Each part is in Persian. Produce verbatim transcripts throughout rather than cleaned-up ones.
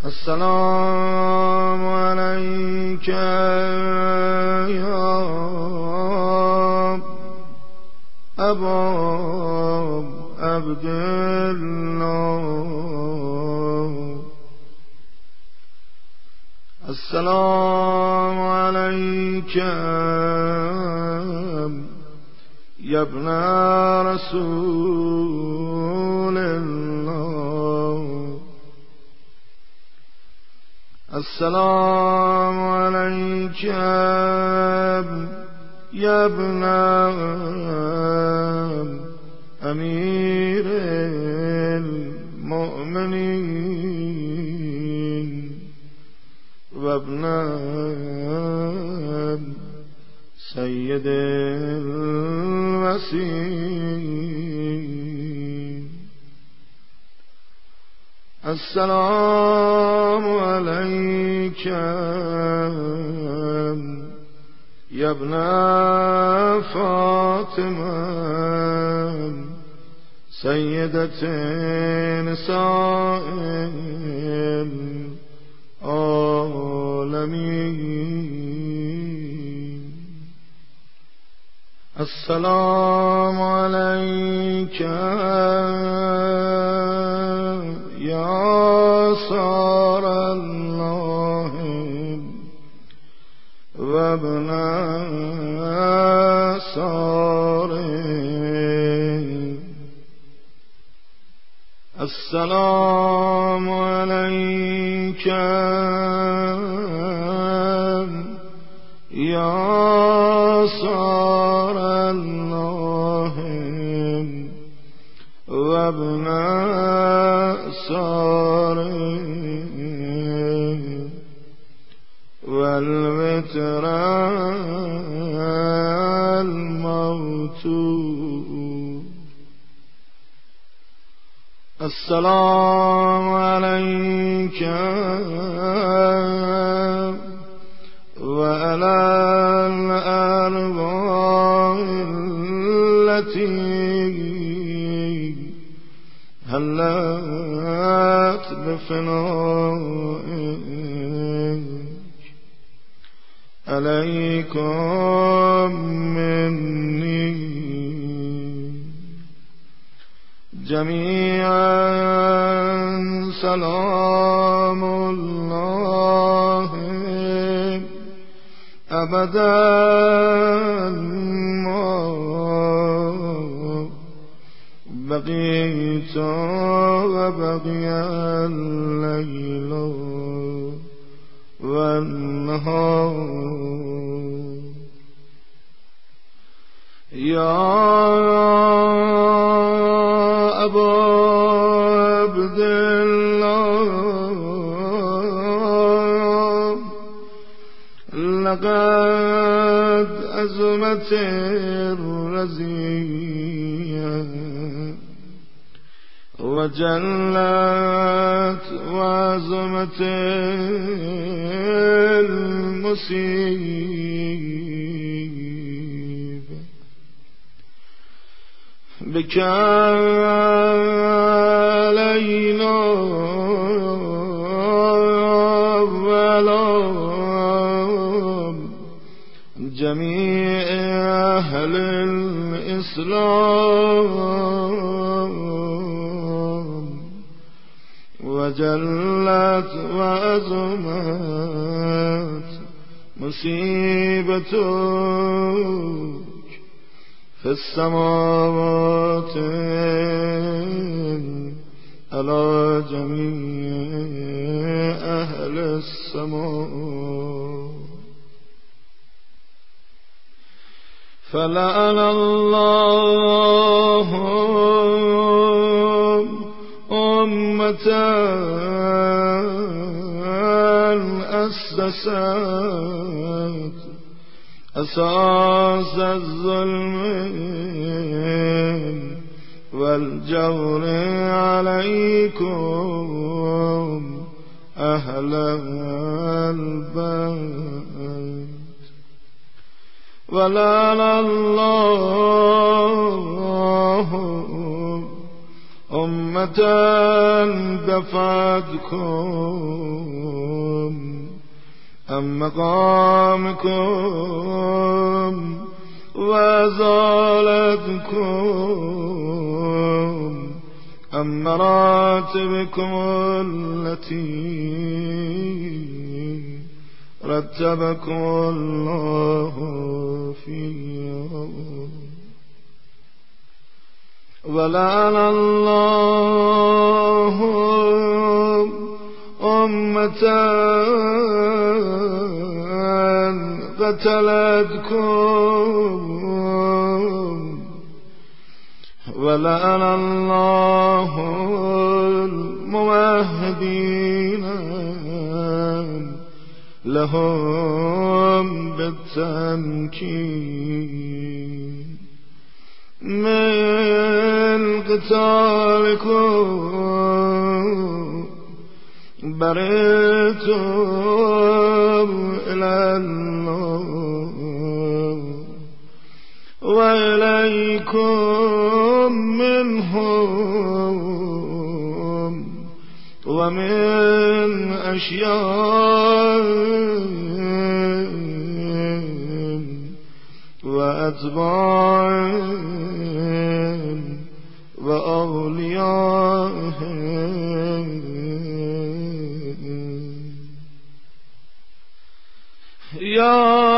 السلام عليك يا أبا عبد الله. السلام عليك يا ابن رسول الله. السلام عليك يا ابن أمير المؤمنين وابن سيد الوسيم. السلام عليك يا ابن فاطمة سيدة نساء العالمين. السلام عليك يا صار الله وابن صاره. السلام عليك يا صار الله وابن صاره والوتر الموت. السلام عليك وعلى الأرواح التي هلت بفنائك. عليكم مني جميعا سلام الله أبدا ما بقيت وبقي الليل والنهار. يا أبا عبد الله لقد أزمت الرزية وجلت وعظمت المصيبة بك علينا وعلى جميع أهل الإسلام وجلت وعظمت مصيبتك في السماوات على جميع أهل السماء. فلعن الله أمة أسست أساس الظلم والجور عليكم أهل البيت. ولعن الله أمة أمة دفعتكم عن مقامكم وأزالتكم عن مراتبكم التي رتبكم الله فيها. ولعن الله أمة قتلتكم ولعن الله الموحدين لهم بالتمكين من قتالكم برئتم إلى الله وإليكم منهم ومن أشياء وأتباع وأولياء يا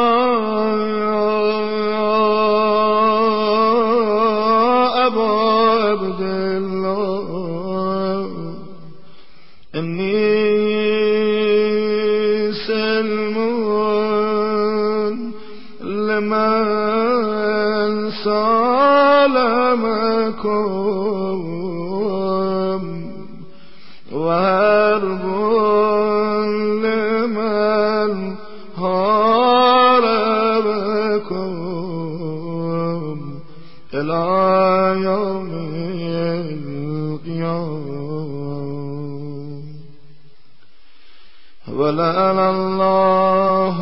أبا عبد الله إني سلم لمن سالمكم وهرب لمن هاربكم إلى يوم القيامة. ولعن الله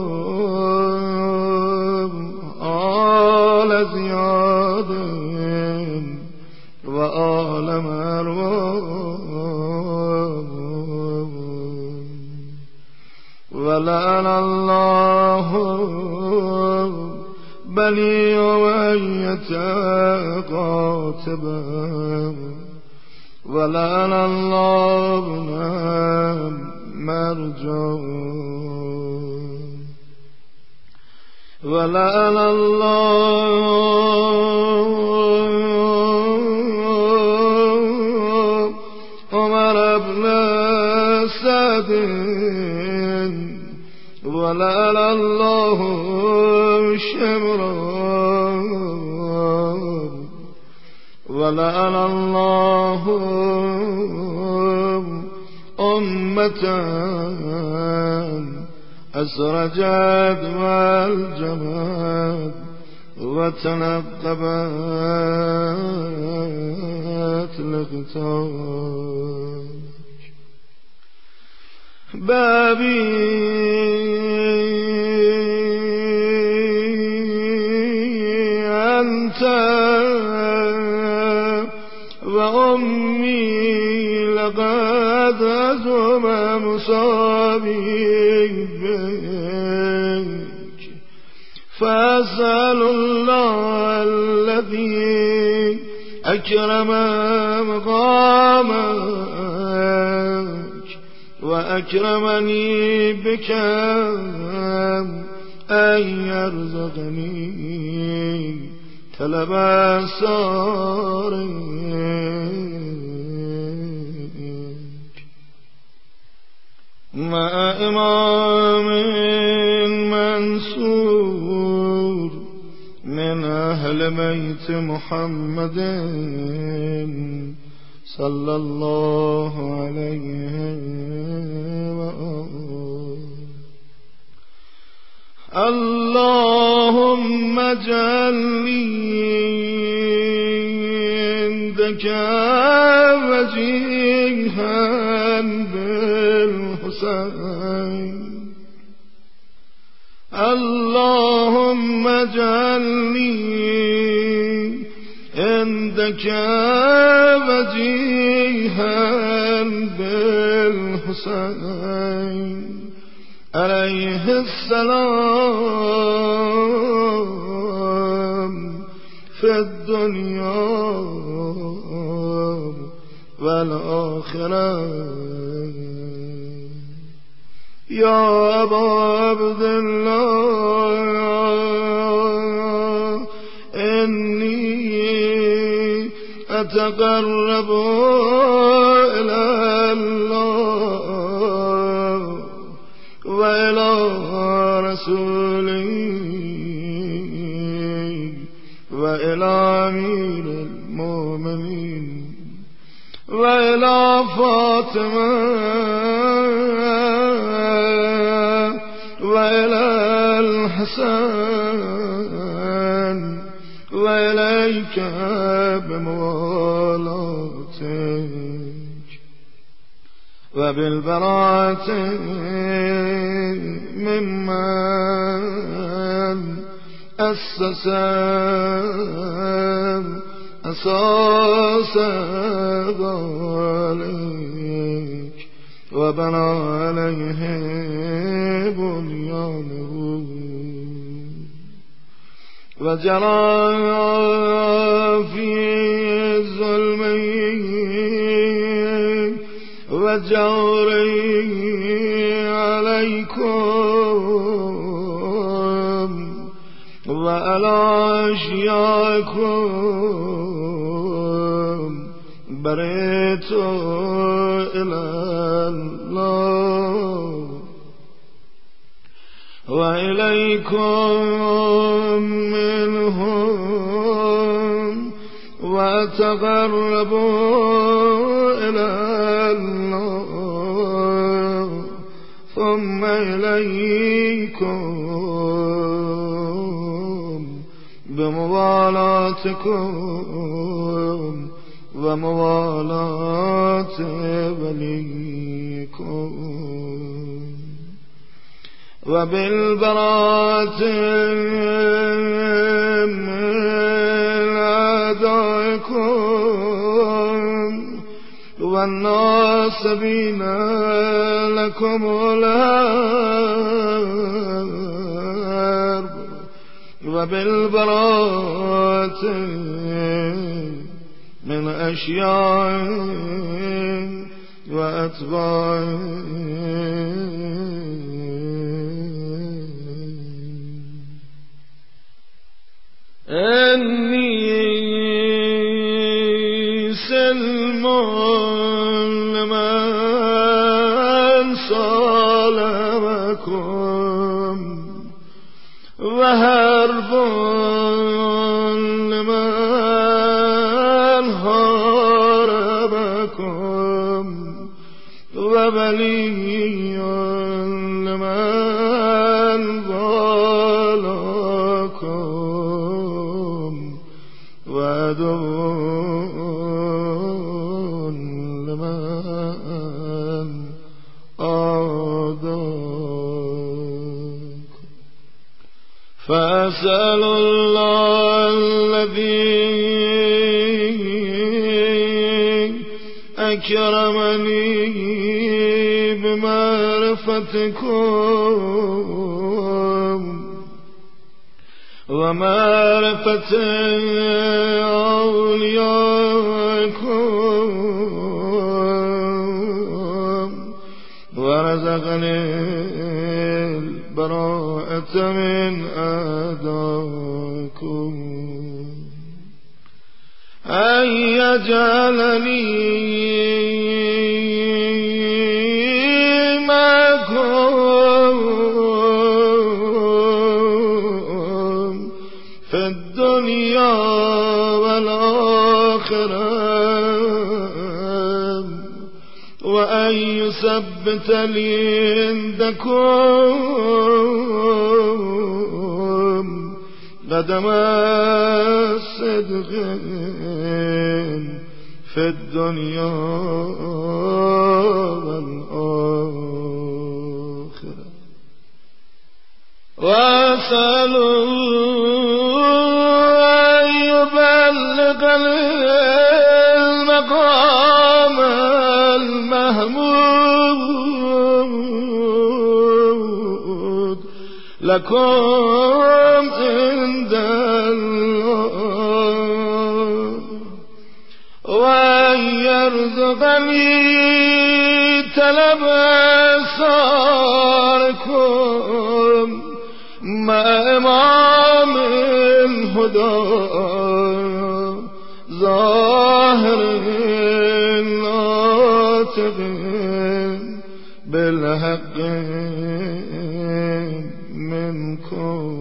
آل زياد وآل مروان. ولعن الله بني أمية قاتبا. ولعن الله مرجان. ولعن الله عمر بن سعد. ولعن الله شمران. ولعن الله أمة أسرجت والجماد وتنقبت لقتال. بابي أنت وأمي لقد أزم مصابي بك. فأسأل الله الذي أكرم مقامك وأكرمني بك أن يرزقني طلب سارك مع إمام منصور من أهل بيت محمد صلى الله عليه وآله. اللهم اجعلني عندك وجيها بالحسين. اللهم اجعلني عندك وجيها بالحسين عليه السلام في الدنيا والآخرة. يا أبا عبد الله إني أتقرب إلى الله وإلى رسوله وإلى أمير المؤمنين وإلى فاطمة وإلى الحسن وإليك بموالاتك وبالبراءة ممن أسس أساس ذلك وبنى عليه بنيانه وجرى في ظلمه وجوره عليكم وعلى أشياءكم بريت إلى الله وإليكم منهم وتقربوا إلى الله ثم إليكم بموالاتكم وموالات وليكم وبالبراءة من أعدائكم والناصبين لكم الحرب وبالبراءة من أشياء وأتباع إني سلم لمن صالمكم وهرب لمن هاربكم وبلي لمن ظالكم وعدو لمن آذاكم فأسأل الله الذي أكرمني بمعرفتكم ومعرفة أوليائكم ورزقني البراءة من أعدائكم أن يجعلني معكم في الدنيا والآخرة وأن يثبت لي عندكم قدم الصدق في الدنيا والآخرة وأسأل أن يبلغ المقام المحمود لكم عند الله وأن يرزقني طلب صاركم مع إمام الهدى ظاهر ناطق بالحق منكم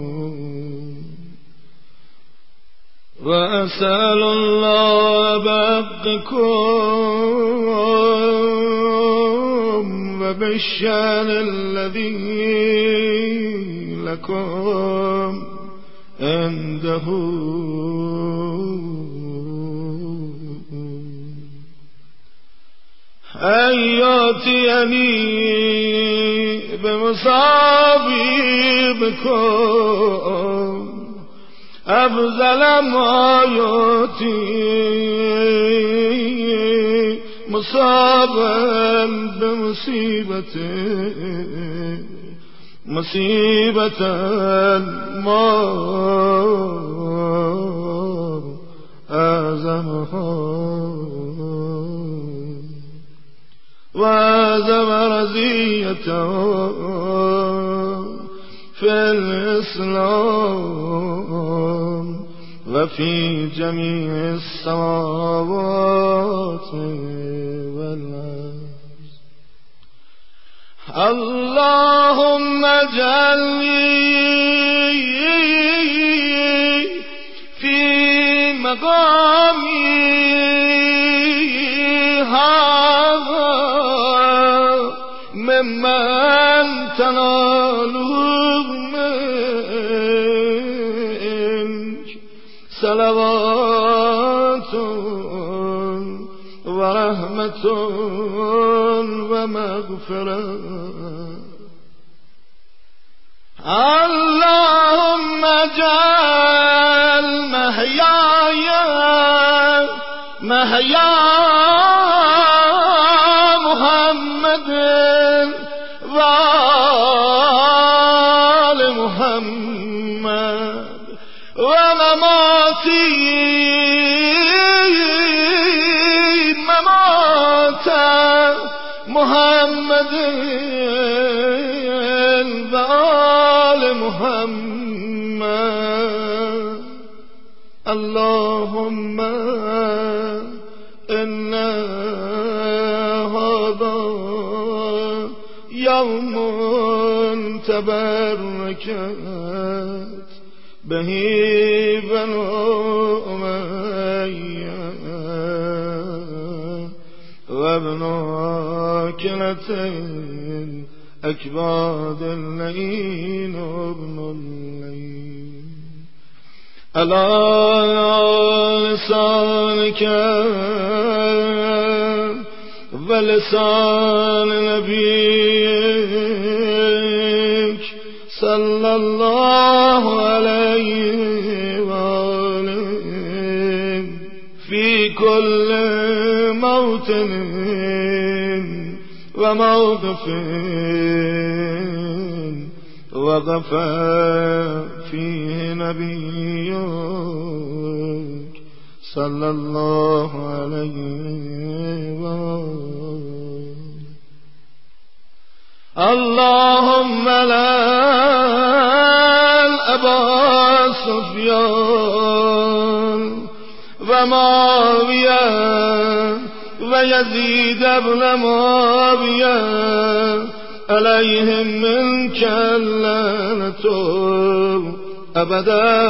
وأسأل الله بحقكم وبالشأن الذي لكم عنده أن يأتيني بمصابيبكم أفضل ما يأتي مصابا بمصيبته مصيبة ما أعظمها وأعظم رزيته في الإسلام وفي جميع السماوات والأرض. اللهم اجعلني في مقامي هذا ممن تناله منك صلوات ورحمة ومغفرة. اللهم اجعل محياي محيا محمد وآل محمد ومماتي ممات محمد وآل محمد. اللهم إن هذا يوم تبركت به بنو أمية وابن عاكلة أكباد اللين وابن اللين على لسانك ولسان نبيك صلى الله عليه وآله في كل موطن وموقف وقف فيه نبيك صلى الله عليه وآله. اللهم لعن أبا سفيان ومعاوية ويزيد بن معاوية عليهم منك اللعنة أبدا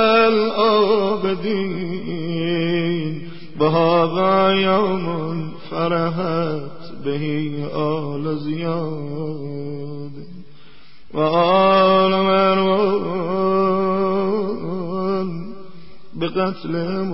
الآبدين. وهذا يوم فرحت به آل زياد وآل مروان بقتلهم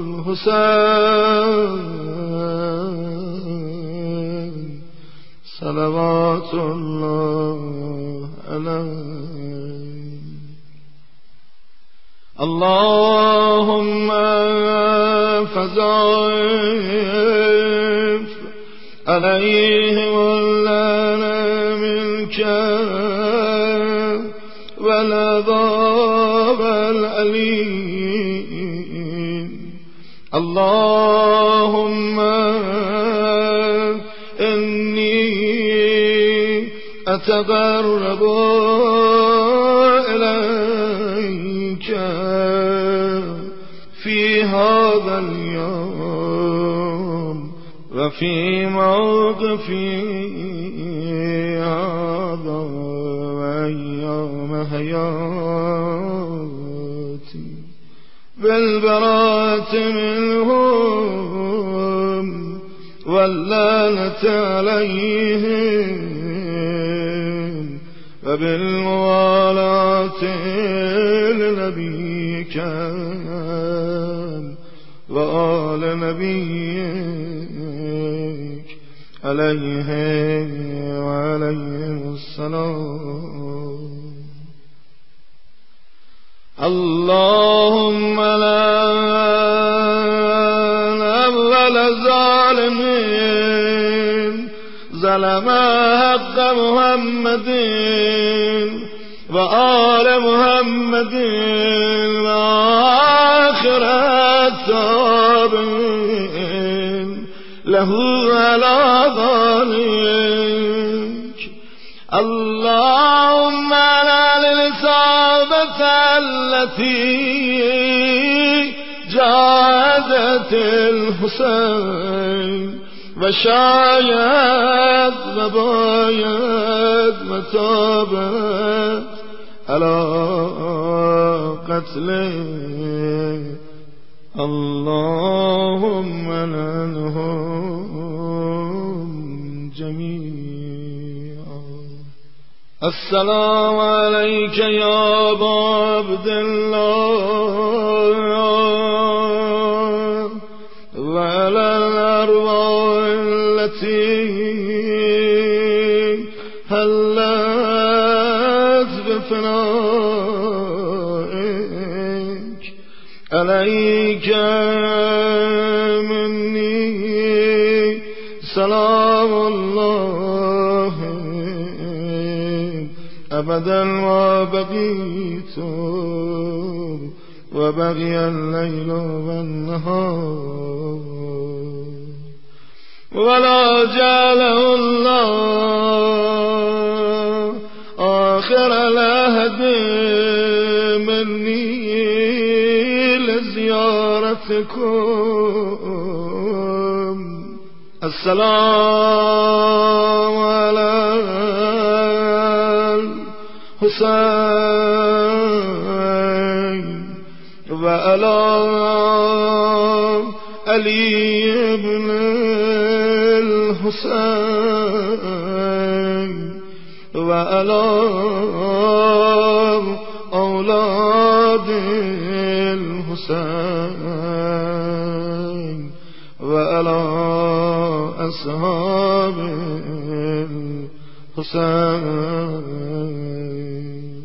الحسين صلوات الله عليه. اللهم فضائف عليه ولنا منك والعذاب الأليم. اللهم إني أتقرب إليك في هذا اليوم وفي موقفي هذا وأيام حياتي بالبراءة منهم واللعنة عليهم وبالموالاة لنبيك وآل نبيك عليه وعليهم السلام. اللهم لا أول ظالمين ظلم حق محمد وآل محمد وآخر التابعين له على ذلك. اللهم لا للإصابة التي جاهدت الحسين وشايت وبايت وتابت على قتله. اللهم لعنهم جميعا. السلام عليك يا أبا عبد الله وعلى الأرواح التي هلت بفنائك. عليك مني سلام الله أبدا وبقيت وبقي الليل والنهار ولا جعله الله آخر العهد مني لزيارتكم. السلام على الحسين وعلى علي بن الحسين وعلى أولاد الحسين وعلى أصحاب الحسين.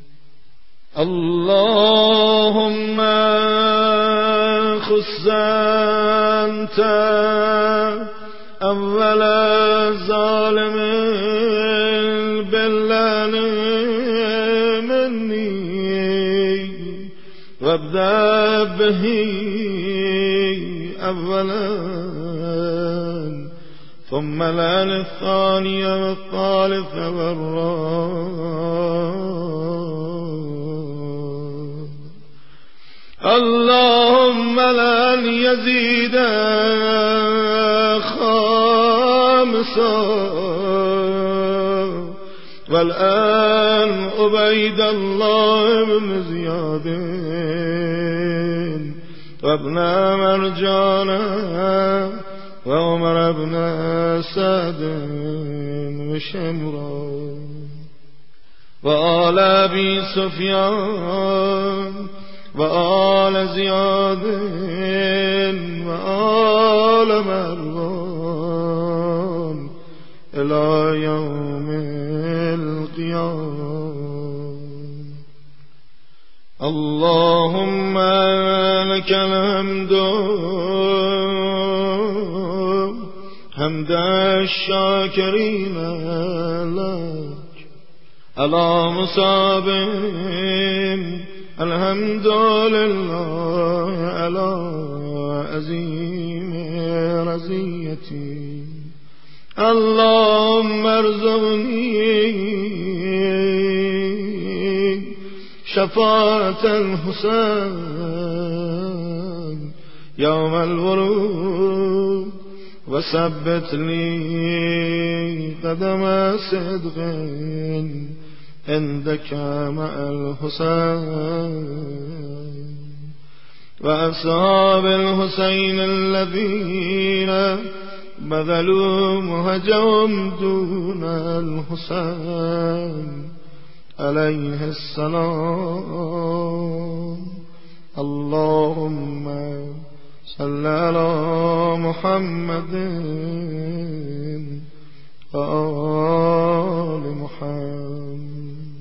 اللهم خص أنت أول ظالم باللعن مني وابدأ به أولا ثم لعن الثاني والثالث والرابع. اللهم لعن يزيد خامسا والآن عبيد الله بن زياد وابن مرجانا وعمر بن سعد وشمرا وآل أبي سفيان وآل زياد وآل مروان إلى يوم القيامة. اللهم لك الحمد حمد الشاكرين لك على مصاب الحمد لله على عظيم رزيتي اللهم ارزقني شفاعة الحسين يوم الورود وثبت لي قدم صدق عندك مع الحسين وأصحاب الحسين الذين بذلوا مهجهم دون الحسين عليه السلام. اللهم صل على محمد وآل محمد.